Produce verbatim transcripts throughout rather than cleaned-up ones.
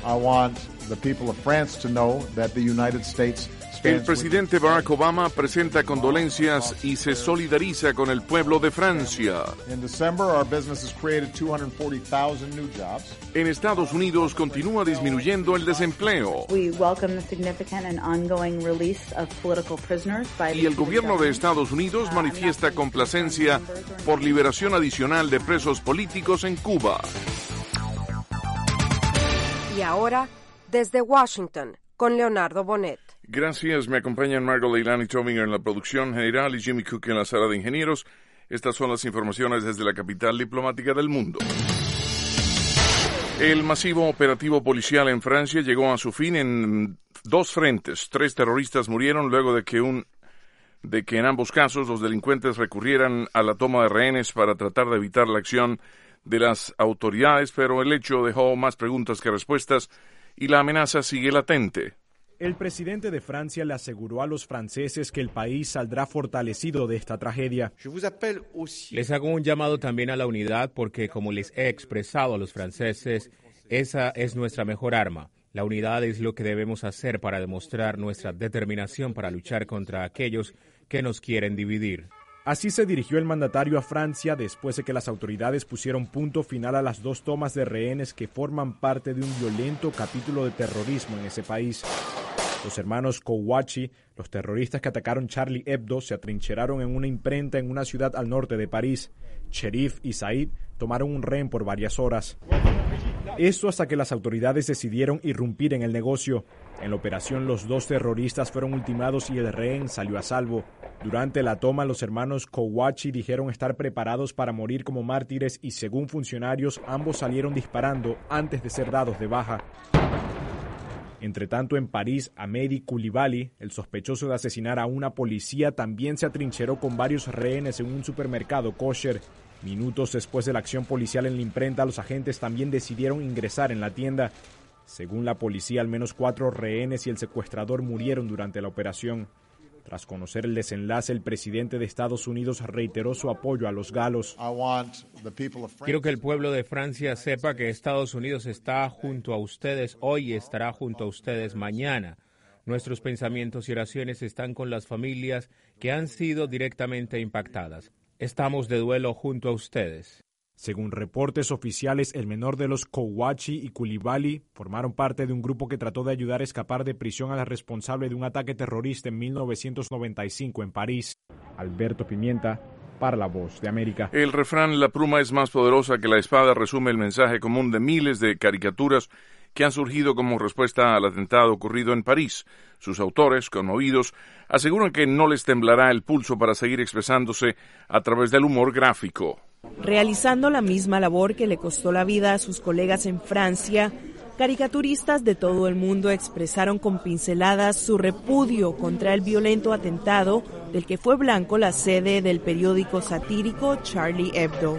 I want the people of France to know that the United States El presidente Barack Obama presenta condolencias y se solidariza con el pueblo de Francia. In December, our business has created two hundred forty thousand new jobs. En Estados Unidos continúa disminuyendo el desempleo. We welcome the significant and ongoing release of political prisoners by the Y el gobierno de Estados Unidos manifiesta complacencia por liberación adicional de presos políticos en Cuba. Y ahora, desde Washington, con Leonardo Bonet. Gracias, me acompañan Margot Leilani Tominger en la producción general y Jimmy Cook en la sala de ingenieros. Estas son las informaciones desde la capital diplomática del mundo. El masivo operativo policial en Francia llegó a su fin en dos frentes. Tres terroristas murieron luego de que un de que en ambos casos los delincuentes recurrieran a la toma de rehenes para tratar de evitar la acción de las autoridades, pero el hecho dejó más preguntas que respuestas y la amenaza sigue latente. El presidente de Francia le aseguró a los franceses que el país saldrá fortalecido de esta tragedia. Les hago un llamado también a la unidad porque, como les he expresado a los franceses, esa es nuestra mejor arma. La unidad es lo que debemos hacer para demostrar nuestra determinación para luchar contra aquellos que nos quieren dividir. Así se dirigió el mandatario a Francia después de que las autoridades pusieron punto final a las dos tomas de rehenes que forman parte de un violento capítulo de terrorismo en ese país. Los hermanos Kouachi, los terroristas que atacaron Charlie Hebdo, se atrincheraron en una imprenta en una ciudad al norte de París. Cherif y Said tomaron un rehén por varias horas. Esto hasta que las autoridades decidieron irrumpir en el negocio. En la operación, los dos terroristas fueron ultimados y el rehén salió a salvo. Durante la toma, los hermanos Kouachi dijeron estar preparados para morir como mártires y, según funcionarios, ambos salieron disparando antes de ser dados de baja. Entre tanto, en París, Amedi Coulibaly, el sospechoso de asesinar a una policía, también se atrincheró con varios rehenes en un supermercado kosher. Minutos después de la acción policial en la imprenta, los agentes también decidieron ingresar en la tienda. Según la policía, al menos cuatro rehenes y el secuestrador murieron durante la operación. Tras conocer el desenlace, el presidente de Estados Unidos reiteró su apoyo a los galos. Quiero que el pueblo de Francia sepa que Estados Unidos está junto a ustedes hoy y estará junto a ustedes mañana. Nuestros pensamientos y oraciones están con las familias que han sido directamente impactadas. Estamos de duelo junto a ustedes. Según reportes oficiales, el menor de los Kouachi y Coulibaly formaron parte de un grupo que trató de ayudar a escapar de prisión a la responsable de un ataque terrorista en mil novecientos noventa y cinco en París. Alberto Pimienta, para La Voz de América. El refrán "la pluma es más poderosa que la espada" resume el mensaje común de miles de caricaturas que han surgido como respuesta al atentado ocurrido en París. Sus autores, conmovidos, aseguran que no les temblará el pulso para seguir expresándose a través del humor gráfico. Realizando la misma labor que le costó la vida a sus colegas en Francia, caricaturistas de todo el mundo expresaron con pinceladas su repudio contra el violento atentado del que fue blanco la sede del periódico satírico Charlie Hebdo.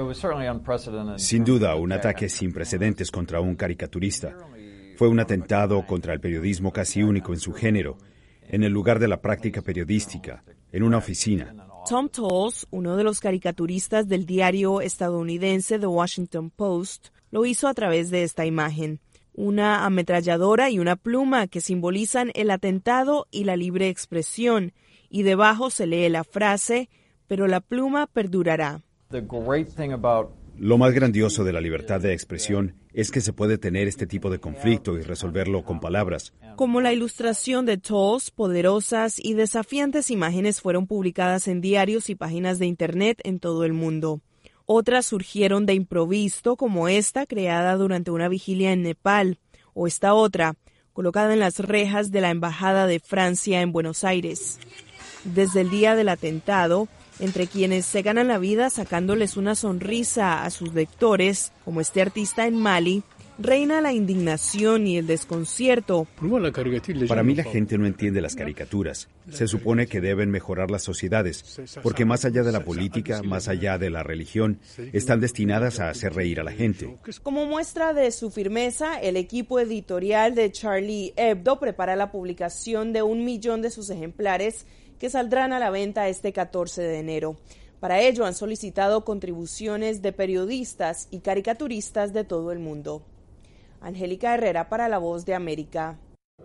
Sin duda, un ataque sin precedentes contra un caricaturista. Fue un atentado contra el periodismo casi único en su género, en el lugar de la práctica periodística, en una oficina. Tom Tolles, uno de los caricaturistas del diario estadounidense The Washington Post, lo hizo a través de esta imagen. Una ametralladora y una pluma que simbolizan el atentado y la libre expresión, y debajo se lee la frase, pero la pluma perdurará. Lo más grandioso de la libertad de expresión es que se puede tener este tipo de conflicto y resolverlo con palabras. Como la ilustración de Tolles, poderosas y desafiantes imágenes fueron publicadas en diarios y páginas de Internet en todo el mundo. Otras surgieron de improviso, como esta, creada durante una vigilia en Nepal, o esta otra, colocada en las rejas de la Embajada de Francia en Buenos Aires. Desde el día del atentado, entre quienes se ganan la vida sacándoles una sonrisa a sus lectores, como este artista en Mali, reina la indignación y el desconcierto. Para mí la gente no entiende las caricaturas. Se supone que deben mejorar las sociedades, porque más allá de la política, más allá de la religión, están destinadas a hacer reír a la gente. Como muestra de su firmeza, el equipo editorial de Charlie Hebdo prepara la publicación de un millón de sus ejemplares que saldrán a la venta este catorce de enero. Para ello han solicitado contribuciones de periodistas y caricaturistas de todo el mundo. Angélica Herrera para La Voz de América.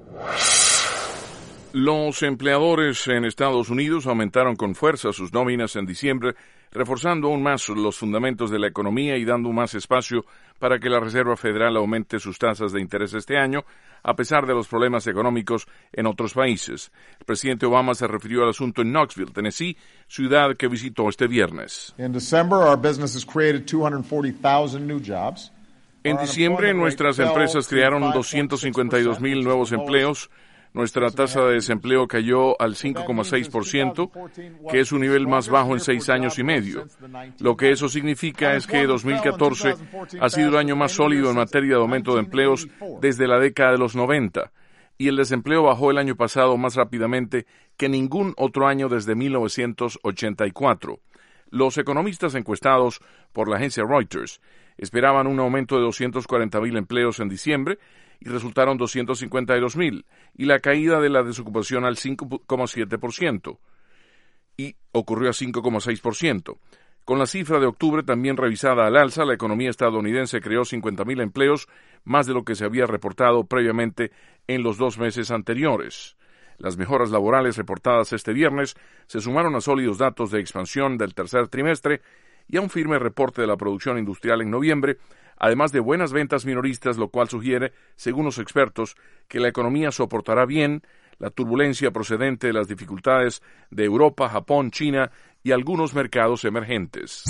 Los empleadores en Estados Unidos aumentaron con fuerza sus nóminas en diciembre, reforzando aún más los fundamentos de la economía y dando más espacio para que la Reserva Federal aumente sus tasas de interés este año, a pesar de los problemas económicos en otros países. El presidente Obama se refirió al asunto en Knoxville, Tennessee, ciudad que visitó este viernes. In December, our businesses created two hundred forty thousand new jobs. En diciembre, nuestras empresas crearon doscientos cincuenta y dos mil nuevos empleos. Nuestra tasa de desempleo cayó al cinco coma seis por ciento, que es un nivel más bajo en seis años y medio. Lo que eso significa es que dos mil catorce ha sido el año más sólido en materia de aumento de empleos desde la década de los noventa, y el desempleo bajó el año pasado más rápidamente que ningún otro año desde mil novecientos ochenta y cuatro. Los economistas encuestados por la agencia Reuters esperaban un aumento de doscientos cuarenta mil empleos en diciembre, y resultaron doscientos cincuenta y dos mil, y la caída de la desocupación al cinco coma siete por ciento, y ocurrió a cinco coma seis por ciento. Con la cifra de octubre también revisada al alza, la economía estadounidense creó cincuenta mil empleos, más de lo que se había reportado previamente en los dos meses anteriores. Las mejoras laborales reportadas este viernes se sumaron a sólidos datos de expansión del tercer trimestre y a un firme reporte de la producción industrial en noviembre, además de buenas ventas minoristas, lo cual sugiere, según los expertos, que la economía soportará bien la turbulencia procedente de las dificultades de Europa, Japón, China y algunos mercados emergentes.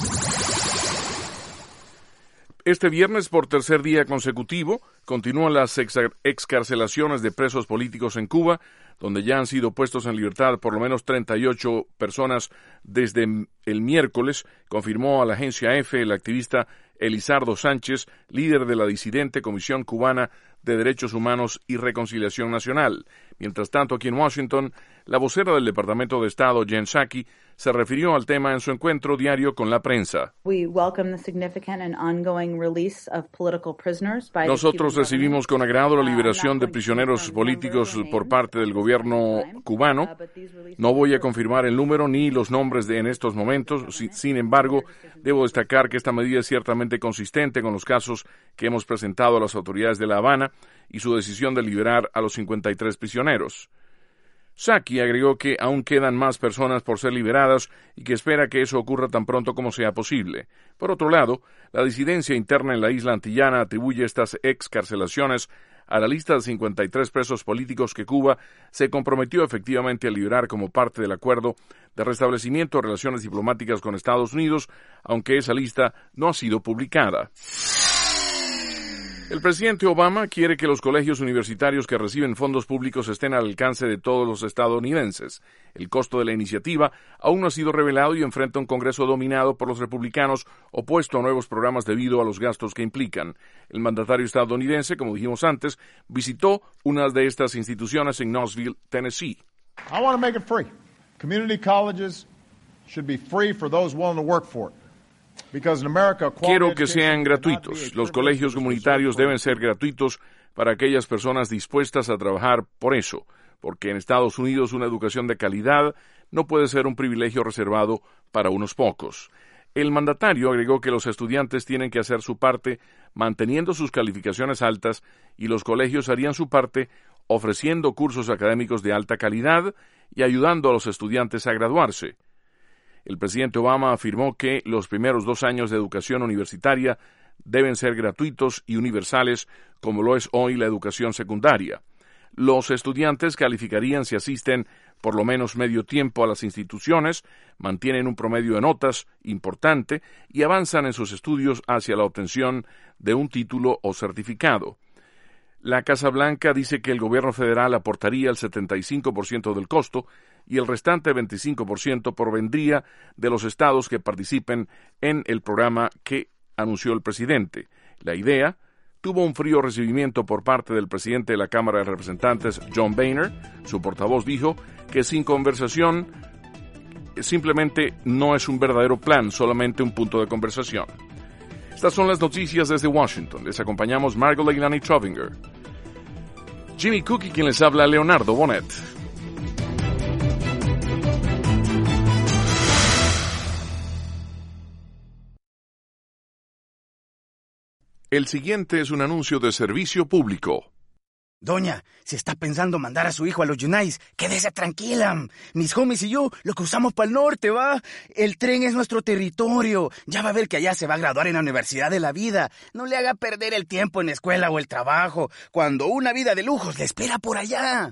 Este viernes, por tercer día consecutivo, continúan las ex- excarcelaciones de presos políticos en Cuba, donde ya han sido puestos en libertad por lo menos treinta y ocho personas desde el miércoles, confirmó a la agencia EFE el activista Elizardo Sánchez, líder de la disidente Comisión Cubana de Derechos Humanos y Reconciliación Nacional. Mientras tanto, aquí en Washington, la vocera del Departamento de Estado, Jen Psaki, se refirió al tema en su encuentro diario con la prensa. Nosotros recibimos con agrado la liberación de prisioneros políticos por parte del gobierno cubano. No voy a confirmar el número ni los nombres de en estos momentos. Sin embargo, debo destacar que esta medida es ciertamente consistente con los casos que hemos presentado a las autoridades de La Habana y su decisión de liberar a los cincuenta y tres prisioneros. Psaki agregó que aún quedan más personas por ser liberadas y que espera que eso ocurra tan pronto como sea posible. Por otro lado, la disidencia interna en la isla antillana atribuye estas excarcelaciones a la lista de cincuenta y tres presos políticos que Cuba se comprometió efectivamente a liberar como parte del acuerdo de restablecimiento de relaciones diplomáticas con Estados Unidos, aunque esa lista no ha sido publicada. El presidente Obama quiere que los colegios universitarios que reciben fondos públicos estén al alcance de todos los estadounidenses. El costo de la iniciativa aún no ha sido revelado y enfrenta un Congreso dominado por los republicanos opuesto a nuevos programas debido a los gastos que implican. El mandatario estadounidense, como dijimos antes, visitó una de estas instituciones en Knoxville, Tennessee. I want to make it free. Community colleges should be free for those willing to work for it. Quiero que sean gratuitos. Los colegios comunitarios deben ser gratuitos para aquellas personas dispuestas a trabajar por eso, porque en Estados Unidos una educación de calidad no puede ser un privilegio reservado para unos pocos. El mandatario agregó que los estudiantes tienen que hacer su parte manteniendo sus calificaciones altas y los colegios harían su parte ofreciendo cursos académicos de alta calidad y ayudando a los estudiantes a graduarse. El presidente Obama afirmó que los primeros dos años de educación universitaria deben ser gratuitos y universales, como lo es hoy la educación secundaria. Los estudiantes calificarían si asisten por lo menos medio tiempo a las instituciones, mantienen un promedio de notas importante y avanzan en sus estudios hacia la obtención de un título o certificado. La Casa Blanca dice que el gobierno federal aportaría el setenta y cinco por ciento del costo y el restante veinticinco por ciento provendría de los estados que participen en el programa que anunció el presidente. La idea tuvo un frío recibimiento por parte del presidente de la Cámara de Representantes, John Boehner. Su portavoz dijo que sin conversación simplemente no es un verdadero plan, solamente un punto de conversación. Estas son las noticias desde Washington. Les acompañamos Margot Leilani Trovinger. Jimmy Cook y quien les habla, Leonardo Bonet. El siguiente es un anuncio de servicio público. Doña, si está pensando mandar a su hijo a los Yunais, quédese tranquila. Mis homies y yo lo cruzamos para el norte, ¿va? El tren es nuestro territorio. Ya va a ver que allá se va a graduar en la Universidad de la Vida. No le haga perder el tiempo en la escuela o el trabajo, cuando una vida de lujos le espera por allá.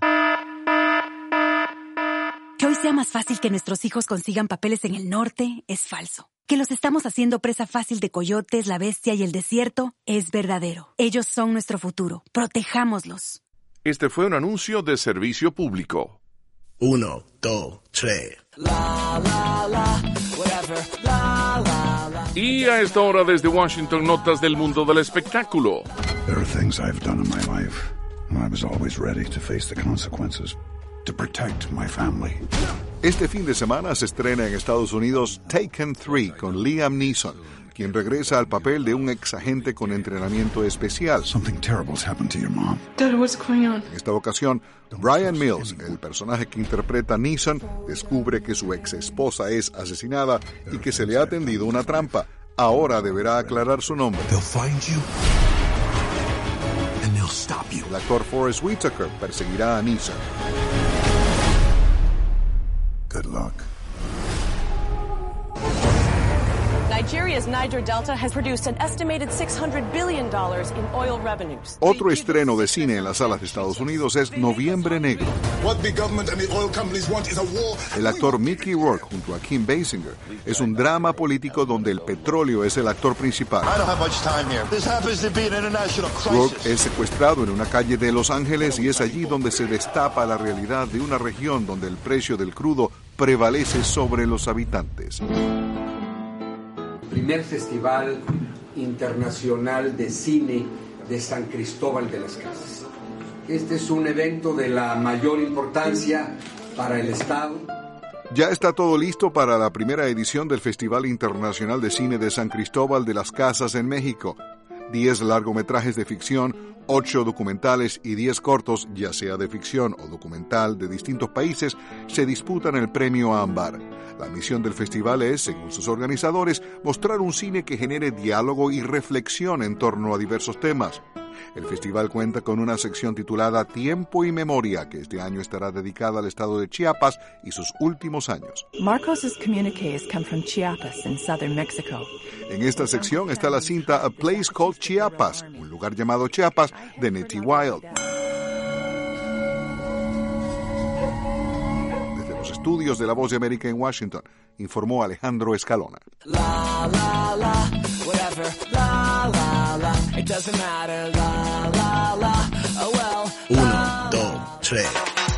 Que hoy sea más fácil que nuestros hijos consigan papeles en el norte es falso. Que los estamos haciendo presa fácil de coyotes, la bestia y el desierto es verdadero. Ellos son nuestro futuro. Protejámoslos. Este fue un anuncio de servicio público. Uno, dos, tres. La, la, la, whatever. La, la, la. Y a esta hora desde Washington, notas del mundo del espectáculo. There are things I've done in my life, and I was always ready to face the consequences. To protect my family. Este fin de semana se estrena en Estados Unidos Taken tres con Liam Neeson, quien regresa al papel de un ex agente con entrenamiento especial. Something terrible has happened to your mom. Dad, what's going on? En esta ocasión, Brian Mills, el personaje que interpreta Neeson, descubre que su ex esposa es asesinada y que se le ha tendido una trampa. Ahora deberá aclarar su nombre. They'll find you. And they'll stop you. El actor Forrest Whitaker perseguirá a Neeson. Good luck. Nigeria's Niger Delta has produced an estimated six hundred billion dollars in oil revenues. Otro estreno de cine en las salas de Estados Unidos es Noviembre Negro. What the government and the oil companies want is a war. El actor Mickey Rourke junto a Kim Basinger es un drama político donde el petróleo es el actor principal. I don't have much time here. This happens to be an international crisis. Rourke es secuestrado en una calle de Los Ángeles y es allí donde se destapa la realidad de una región donde el precio del crudo prevalece sobre los habitantes. Primer Festival Internacional de Cine de San Cristóbal de las Casas. Este es un evento de la mayor importancia para el Estado. Ya está todo listo para la primera edición del Festival Internacional de Cine de San Cristóbal de las Casas en México. Diez largometrajes de ficción, ocho documentales y diez cortos, ya sea de ficción o documental de distintos países, se disputan el premio Ámbar. La misión del festival es, según sus organizadores, mostrar un cine que genere diálogo y reflexión en torno a diversos temas. El festival cuenta con una sección titulada Tiempo y Memoria, que este año estará dedicada al estado de Chiapas y sus últimos años. Marcos's communiques come from Chiapas in southern Mexico. En esta sección está la cinta A Place Called Chiapas, un lugar llamado Chiapas, de Nettie Wild. Desde los estudios de La Voz de América en Washington, informó Alejandro Escalona. La, la, la, whatever, la, la, la, it doesn't matter, la, la, la, oh well. Uno, dos, tres.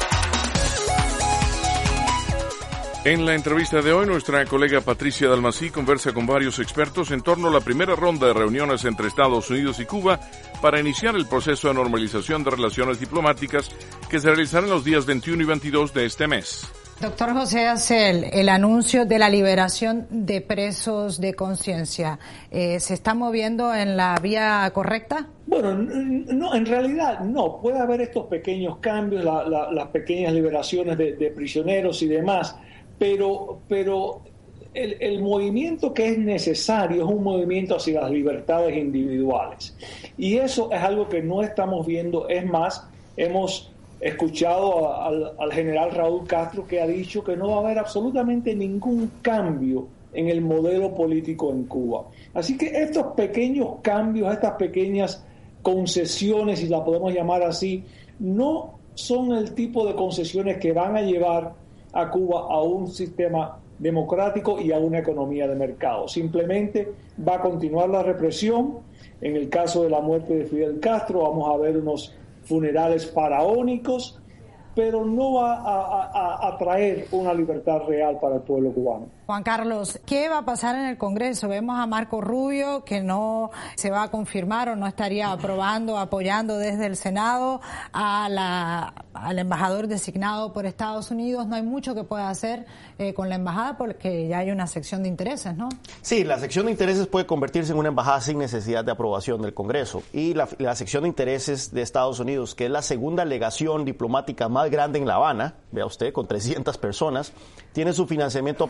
En la entrevista de hoy, nuestra colega Patricia Dalmací conversa con varios expertos en torno a la primera ronda de reuniones entre Estados Unidos y Cuba para iniciar el proceso de normalización de relaciones diplomáticas que se realizará en los días veintiuno y veintidós de este mes. Doctor José Acel, el anuncio de la liberación de presos de conciencia, eh, ¿se está moviendo en la vía correcta? Bueno, no, en realidad no. Puede haber estos pequeños cambios, la, la, las pequeñas liberaciones de, de prisioneros y demás, pero, pero el, el movimiento que es necesario es un movimiento hacia las libertades individuales. Y eso es algo que no estamos viendo. Es más, hemos escuchado a, al, al general Raúl Castro, que ha dicho que no va a haber absolutamente ningún cambio en el modelo político en Cuba. Así que estos pequeños cambios, estas pequeñas concesiones, si las podemos llamar así, no son el tipo de concesiones que van a llevar a Cuba a un sistema democrático y a una economía de mercado. Simplemente va a continuar la represión. En el caso de la muerte de Fidel Castro vamos a ver unos funerales faraónicos, pero no va a, a, a traer una libertad real para el pueblo cubano. Juan Carlos, ¿qué va a pasar en el Congreso? Vemos a Marco Rubio, que no se va a confirmar o no estaría aprobando, apoyando desde el Senado a la, al embajador designado por Estados Unidos. No hay mucho que pueda hacer eh, con la embajada porque ya hay una sección de intereses, ¿no? Sí, la sección de intereses puede convertirse en una embajada sin necesidad de aprobación del Congreso. Y la, la sección de intereses de Estados Unidos, que es la segunda legación diplomática más grande en La Habana, vea usted, con trescientas personas, tiene su financiamiento aprobado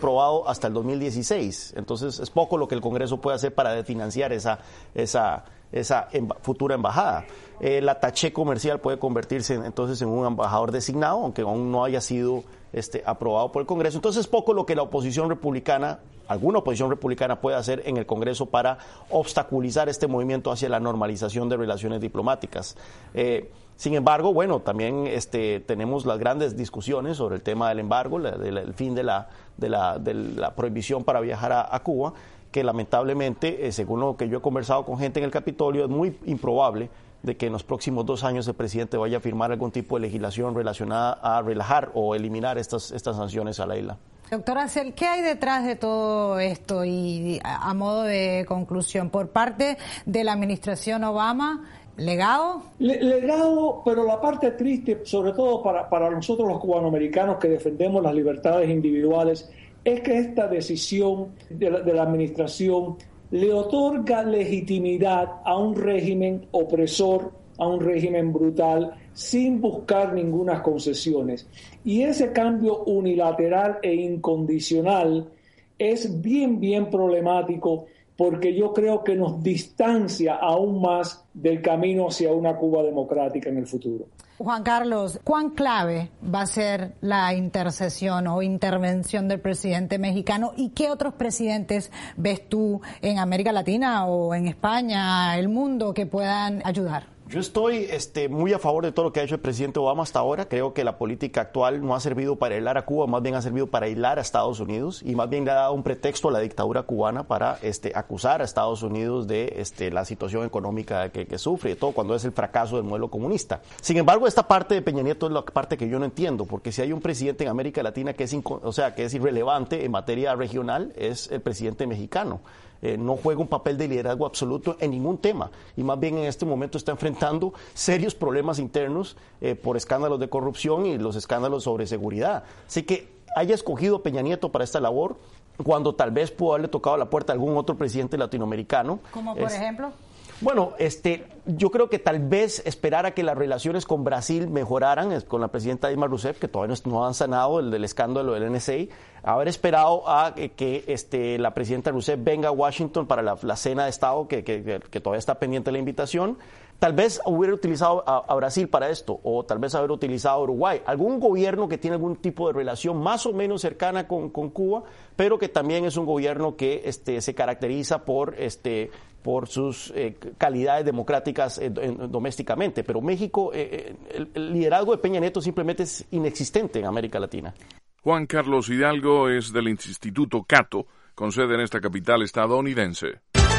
hasta el dos mil dieciséis. Entonces es poco lo que el Congreso puede hacer para financiar esa, esa, esa emba- futura embajada. Eh, la taché comercial puede convertirse en, entonces en un embajador designado, aunque aún no haya sido este, aprobado por el Congreso. Entonces es poco lo que la oposición republicana, alguna oposición republicana puede hacer en el Congreso para obstaculizar este movimiento hacia la normalización de relaciones diplomáticas. Eh, Sin embargo, bueno, también este, tenemos las grandes discusiones sobre el tema del embargo, la, de la, el fin de la, de, la, de la prohibición para viajar a, a Cuba, que lamentablemente, eh, según lo que yo he conversado con gente en el Capitolio, es muy improbable de que en los próximos dos años el presidente vaya a firmar algún tipo de legislación relacionada a relajar o eliminar estas, estas sanciones a la isla. Doctora Acel, ¿qué hay detrás de todo esto? Y a, a modo de conclusión, por parte de la administración Obama, ¿legado? Le, legado, pero la parte triste, sobre todo para, para nosotros los cubanoamericanos que defendemos las libertades individuales, es que esta decisión de la, de la administración le otorga legitimidad a un régimen opresor, a un régimen brutal, sin buscar ninguna concesiones. Y ese cambio unilateral e incondicional es bien, bien problemático, porque yo creo que nos distancia aún más del camino hacia una Cuba democrática en el futuro. Juan Carlos, ¿cuán clave va a ser la intercesión o intervención del presidente mexicano y qué otros presidentes ves tú en América Latina o en España, el mundo, que puedan ayudar? Yo estoy este, muy a favor de todo lo que ha hecho el presidente Obama hasta ahora. Creo que la política actual no ha servido para aislar a Cuba, más bien ha servido para aislar a Estados Unidos y más bien le ha dado un pretexto a la dictadura cubana para este, acusar a Estados Unidos de este, la situación económica que, que sufre, todo cuando es el fracaso del modelo comunista. Sin embargo, esta parte de Peña Nieto es la parte que yo no entiendo, porque si hay un presidente en América Latina que es, inco- o sea, que es irrelevante en materia regional, es el presidente mexicano. Eh, no juega un papel de liderazgo absoluto en ningún tema y más bien en este momento está enfrentando serios problemas internos eh, por escándalos de corrupción y los escándalos sobre seguridad. Así que haya escogido a Peña Nieto para esta labor cuando tal vez pudo haberle tocado la puerta a algún otro presidente latinoamericano. ¿Como por es, ejemplo? Bueno, este, yo creo que tal vez esperar a que las relaciones con Brasil mejoraran, con la presidenta Dilma Rousseff, que todavía no han sanado el del escándalo del N S A, haber esperado a que, que este, la presidenta Rousseff venga a Washington para la, la cena de Estado, que, que, que todavía está pendiente la invitación. Tal vez hubiera utilizado a, a Brasil para esto, o tal vez haber utilizado a Uruguay, algún gobierno que tiene algún tipo de relación más o menos cercana con, con Cuba, pero que también es un gobierno que este, se caracteriza por, este, por sus eh, calidades democráticas eh, en, domésticamente. Pero México, eh, el, el liderazgo de Peña Nieto simplemente es inexistente en América Latina. Juan Carlos Hidalgo es del Instituto Cato, con sede en esta capital estadounidense.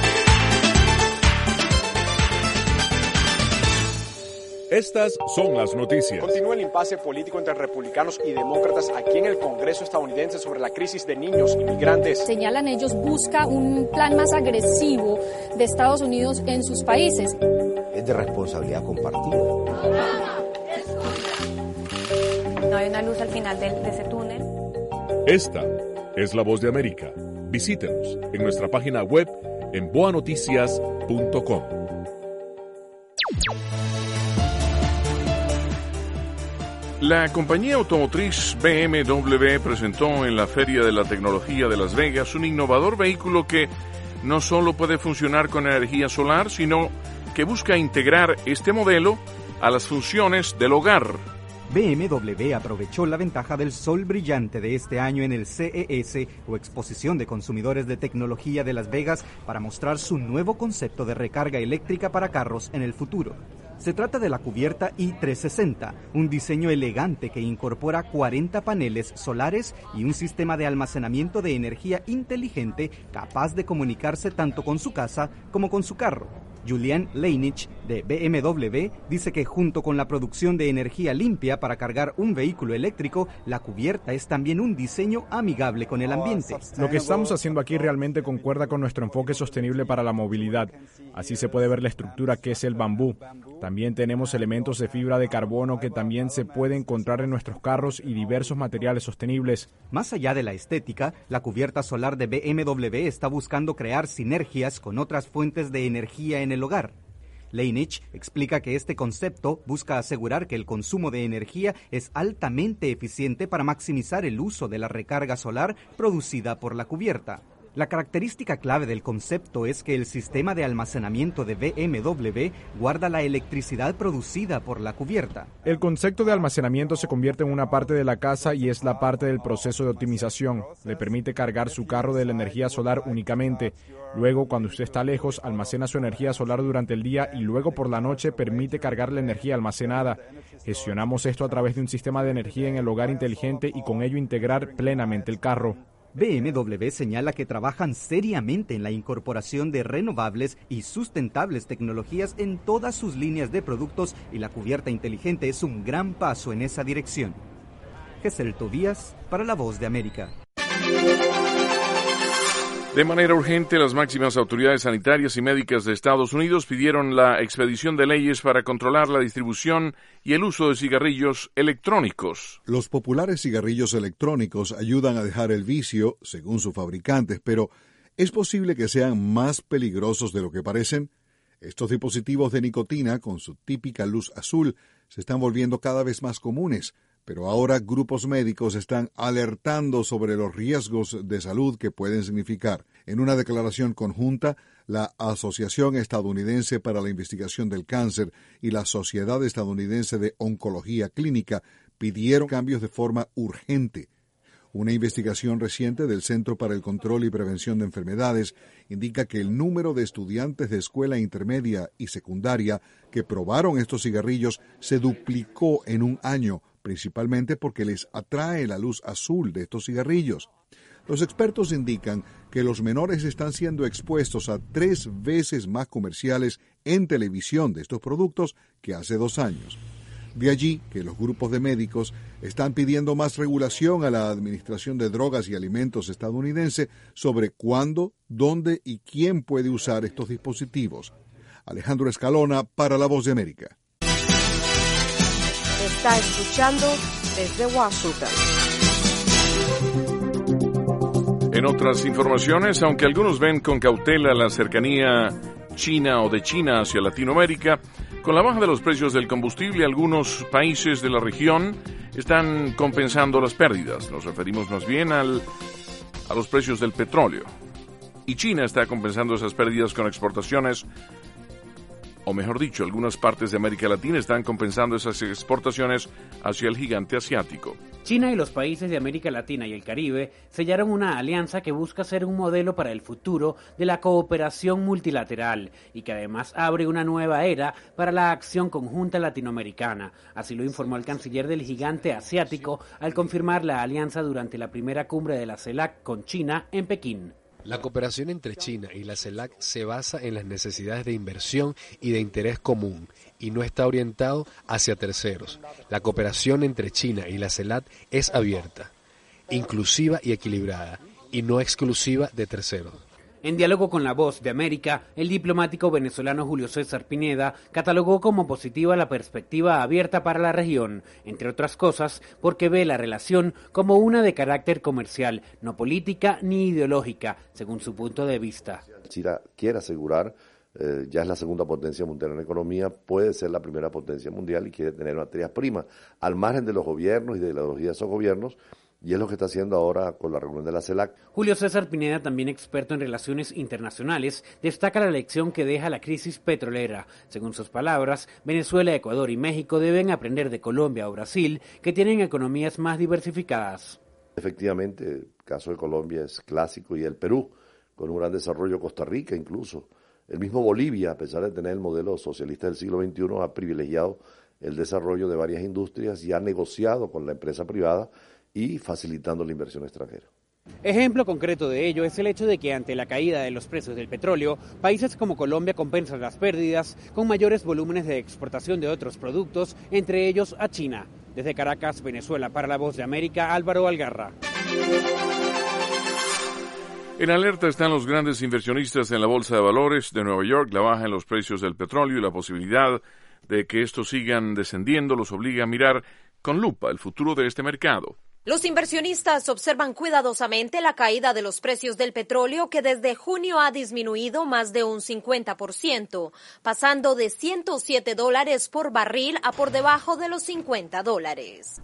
Estas son las noticias. Continúa el impasse político entre republicanos y demócratas aquí en el Congreso estadounidense sobre la crisis de niños inmigrantes. Señalan ellos, busca un plan más agresivo de Estados Unidos en sus países. Es de responsabilidad compartida. No hay una luz al final de, de ese túnel. Esta es La Voz de América. Visítenos en nuestra página web en boa noticias punto com. La compañía automotriz B M W presentó en la Feria de la Tecnología de Las Vegas un innovador vehículo que no solo puede funcionar con energía solar, sino que busca integrar este modelo a las funciones del hogar. B M W aprovechó la ventaja del sol brillante de este año en el C E S, o Exposición de Consumidores de Tecnología de Las Vegas, para mostrar su nuevo concepto de recarga eléctrica para carros en el futuro. Se trata de la cubierta i trescientos sesenta, un diseño elegante que incorpora cuarenta paneles solares y un sistema de almacenamiento de energía inteligente capaz de comunicarse tanto con su casa como con su carro. Julian Leinich, de B M W, dice que junto con la producción de energía limpia para cargar un vehículo eléctrico, la cubierta es también un diseño amigable con el ambiente. Lo que estamos haciendo aquí realmente concuerda con nuestro enfoque sostenible para la movilidad. Así se puede ver la estructura que es el bambú. También tenemos elementos de fibra de carbono que también se puede encontrar en nuestros carros y diversos materiales sostenibles. Más allá de la estética, la cubierta solar de B M W está buscando crear sinergias con otras fuentes de energía en el hogar. Leinich explica que este concepto busca asegurar que el consumo de energía es altamente eficiente para maximizar el uso de la recarga solar producida por la cubierta. La característica clave del concepto es que el sistema de almacenamiento de B M W guarda la electricidad producida por la cubierta. El concepto de almacenamiento se convierte en una parte de la casa y es la parte del proceso de optimización. Le permite cargar su carro de la energía solar únicamente. Luego, cuando usted está lejos, almacena su energía solar durante el día y luego por la noche permite cargar la energía almacenada. Gestionamos esto a través de un sistema de energía en el hogar inteligente y con ello integrar plenamente el carro. B M W señala que trabajan seriamente en la incorporación de renovables y sustentables tecnologías en todas sus líneas de productos y la cubierta inteligente es un gran paso en esa dirección. Gesell Tobías para La Voz de América. De manera urgente, las máximas autoridades sanitarias y médicas de Estados Unidos pidieron la expedición de leyes para controlar la distribución y el uso de cigarrillos electrónicos. Los populares cigarrillos electrónicos ayudan a dejar el vicio, según sus fabricantes, pero ¿es posible que sean más peligrosos de lo que parecen? Estos dispositivos de nicotina, con su típica luz azul, se están volviendo cada vez más comunes. Pero ahora grupos médicos están alertando sobre los riesgos de salud que pueden significar. En una declaración conjunta, la Asociación Estadounidense para la Investigación del Cáncer y la Sociedad Estadounidense de Oncología Clínica pidieron cambios de forma urgente. Una investigación reciente del Centro para el Control y Prevención de Enfermedades indica que el número de estudiantes de escuela intermedia y secundaria que probaron estos cigarrillos se duplicó en un año, principalmente porque les atrae la luz azul de estos cigarrillos. Los expertos indican que los menores están siendo expuestos a tres veces más comerciales en televisión de estos productos que hace dos años. De allí que los grupos de médicos están pidiendo más regulación a la Administración de Drogas y Alimentos estadounidense sobre cuándo, dónde y quién puede usar estos dispositivos. Alejandro Escalona para La Voz de América. Está escuchando desde Washington. En otras informaciones, aunque algunos ven con cautela la cercanía China o de China hacia Latinoamérica, con la baja de los precios del combustible, algunos países de la región están compensando las pérdidas. Nos referimos más bien al, a los precios del petróleo. Y China está compensando esas pérdidas con exportaciones, o mejor dicho, algunas partes de América Latina están compensando esas exportaciones hacia el gigante asiático. China y los países de América Latina y el Caribe sellaron una alianza que busca ser un modelo para el futuro de la cooperación multilateral y que además abre una nueva era para la acción conjunta latinoamericana. Así lo informó el canciller del gigante asiático al confirmar la alianza durante la primera cumbre de la CELAC con China en Pekín. La cooperación entre China y la CELAC se basa en las necesidades de inversión y de interés común y no está orientado hacia terceros. La cooperación entre China y la CELAC es abierta, inclusiva y equilibrada y no exclusiva de terceros. En diálogo con La Voz de América, el diplomático venezolano Julio César Pineda catalogó como positiva la perspectiva abierta para la región, entre otras cosas porque ve la relación como una de carácter comercial, no política ni ideológica, según su punto de vista. China quiere asegurar, eh, ya es la segunda potencia mundial en economía, puede ser la primera potencia mundial y quiere tener materias primas, al margen de los gobiernos y de la ideología de esos gobiernos. Y es lo que está haciendo ahora con la reunión de la CELAC. Julio César Pineda, también experto en relaciones internacionales, destaca la lección que deja la crisis petrolera. Según sus palabras, Venezuela, Ecuador y México deben aprender de Colombia o Brasil, que tienen economías más diversificadas. Efectivamente, el caso de Colombia es clásico y el Perú, con un gran desarrollo, Costa Rica incluso. El mismo Bolivia, a pesar de tener el modelo socialista del siglo veintiuno, ha privilegiado el desarrollo de varias industrias y ha negociado con la empresa privada y facilitando la inversión extranjera. Ejemplo concreto de ello es el hecho de que ante la caída de los precios del petróleo, países como Colombia compensan las pérdidas con mayores volúmenes de exportación de otros productos, entre ellos a China. Desde Caracas, Venezuela, para La Voz de América, Álvaro Algarra. En alerta están los grandes inversionistas en la Bolsa de Valores de Nueva York. La baja en los precios del petróleo y la posibilidad de que estos sigan descendiendo los obliga a mirar con lupa el futuro de este mercado. Los inversionistas observan cuidadosamente la caída de los precios del petróleo, que desde junio ha disminuido más de un cincuenta por ciento, pasando de ciento siete dólares por barril a por debajo de los cincuenta dólares.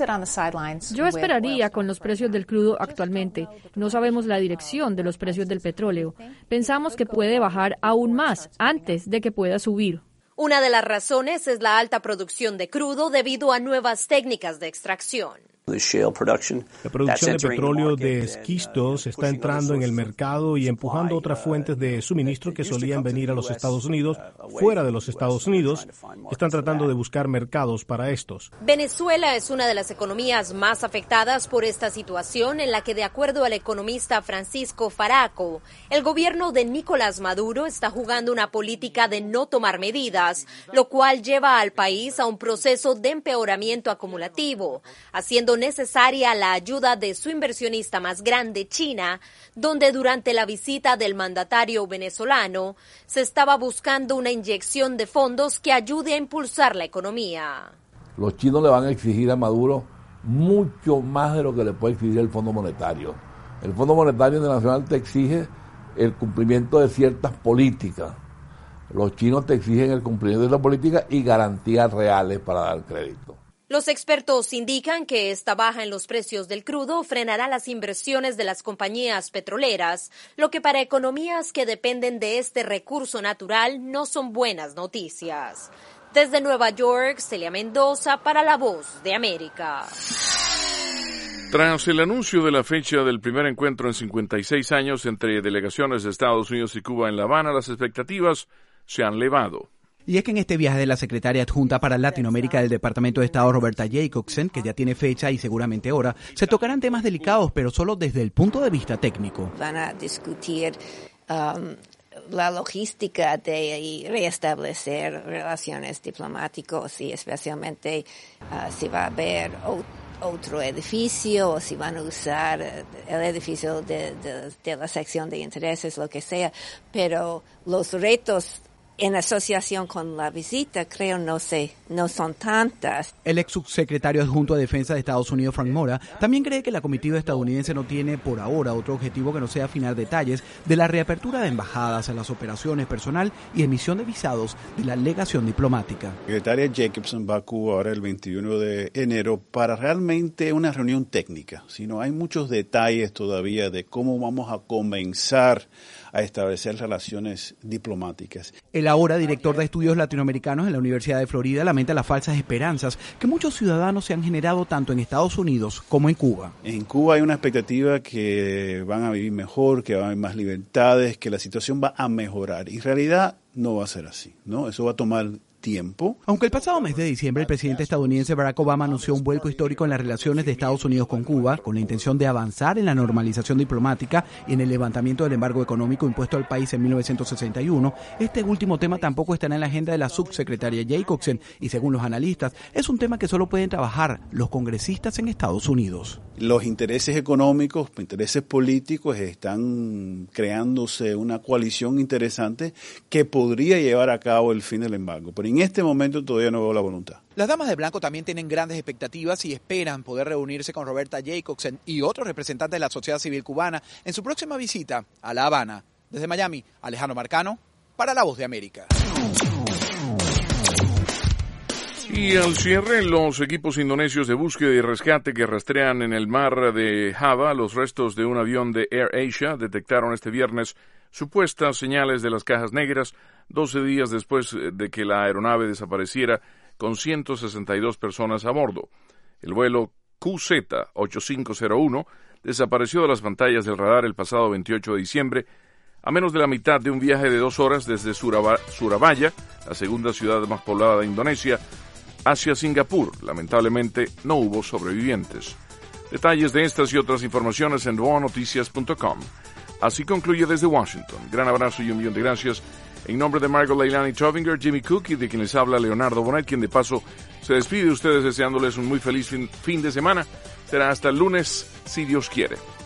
Yo esperaría con los precios del crudo actualmente. No sabemos la dirección de los precios del petróleo. Pensamos que puede bajar aún más antes de que pueda subir. Una de las razones es la alta producción de crudo debido a nuevas técnicas de extracción. La producción de petróleo de esquistos está entrando en el mercado y empujando otras fuentes de suministro que solían venir a los Estados Unidos fuera de los Estados Unidos. Están tratando de buscar mercados para estos. Venezuela es una de las economías más afectadas por esta situación, en la que, de acuerdo al economista Francisco Faraco, el gobierno de Nicolás Maduro está jugando una política de no tomar medidas, lo cual lleva al país a un proceso de empeoramiento acumulativo, haciendo necesaria la ayuda de su inversionista más grande, China, donde durante la visita del mandatario venezolano se estaba buscando una inyección de fondos que ayude a impulsar la economía. Los chinos le van a exigir a Maduro mucho más de lo que le puede exigir el Fondo Monetario. El Fondo Monetario Internacional te exige el cumplimiento de ciertas políticas. Los chinos te exigen el cumplimiento de esa política y garantías reales para dar crédito. Los expertos indican que esta baja en los precios del crudo frenará las inversiones de las compañías petroleras, lo que para economías que dependen de este recurso natural no son buenas noticias. Desde Nueva York, Celia Mendoza para La Voz de América. Tras el anuncio de la fecha del primer encuentro en cincuenta y seis años entre delegaciones de Estados Unidos y Cuba en La Habana, las expectativas se han elevado. Y es que en este viaje de la secretaria adjunta para Latinoamérica del Departamento de Estado, Roberta Jacobsen, que ya tiene fecha y seguramente hora, se tocarán temas delicados, pero solo desde el punto de vista técnico. Van a discutir um, la logística de reestablecer relaciones diplomáticas y especialmente uh, si va a haber otro edificio o si van a usar el edificio de, de, de la sección de intereses, lo que sea, pero los retos en asociación con la visita, creo, no sé, no son tantas. El ex subsecretario adjunto de Defensa de Estados Unidos, Frank Mora, también cree que la comitiva estadounidense no tiene por ahora otro objetivo que no sea afinar detalles de la reapertura de embajadas, a las operaciones personal y emisión de visados de la legación diplomática. La secretaria Jacobsen va a Cuba ahora el veintiuno de enero para realmente una reunión técnica, sino hay muchos detalles todavía de cómo vamos a comenzar a establecer relaciones diplomáticas. El ahora director de estudios latinoamericanos en la Universidad de Florida lamenta las falsas esperanzas que muchos ciudadanos se han generado tanto en Estados Unidos como en Cuba. En Cuba hay una expectativa que van a vivir mejor, que van a haber más libertades, que la situación va a mejorar. Y en realidad no va a ser así, ¿no? Eso va a tomar tiempo. Aunque el pasado mes de diciembre el presidente estadounidense Barack Obama anunció un vuelco histórico en las relaciones de Estados Unidos con Cuba, con la intención de avanzar en la normalización diplomática y en el levantamiento del embargo económico impuesto al país en mil novecientos sesenta y uno, este último tema tampoco estará en la agenda de la subsecretaria Jacobsen y, según los analistas, es un tema que solo pueden trabajar los congresistas en Estados Unidos. Los intereses económicos, intereses políticos están creándose una coalición interesante que podría llevar a cabo el fin del embargo, pero en este momento todavía no veo la voluntad. Las damas de blanco también tienen grandes expectativas y esperan poder reunirse con Roberta Jacobsen y otros representantes de la sociedad civil cubana en su próxima visita a La Habana. Desde Miami, Alejandro Marcano, para La Voz de América. Y al cierre, los equipos indonesios de búsqueda y rescate que rastrean en el mar de Java los restos de un avión de Air Asia detectaron este viernes supuestas señales de las cajas negras doce días después de que la aeronave desapareciera con ciento sesenta y dos personas a bordo. El vuelo Q Z ocho cinco cero uno desapareció de las pantallas del radar el pasado veintiocho de diciembre, a menos de la mitad de un viaje de dos horas desde Surab- Surabaya, la segunda ciudad más poblada de Indonesia, hacia Singapur. Lamentablemente no hubo sobrevivientes. Detalles de estas y otras informaciones en boa noticias punto com. Así concluye desde Washington. Gran abrazo y un millón de gracias. En nombre de Margot Leilani Trovinger, Jimmy Cook y de quien les habla Leonardo Bonet, quien de paso se despide de ustedes deseándoles un muy feliz fin, fin de semana. Será hasta el lunes, si Dios quiere.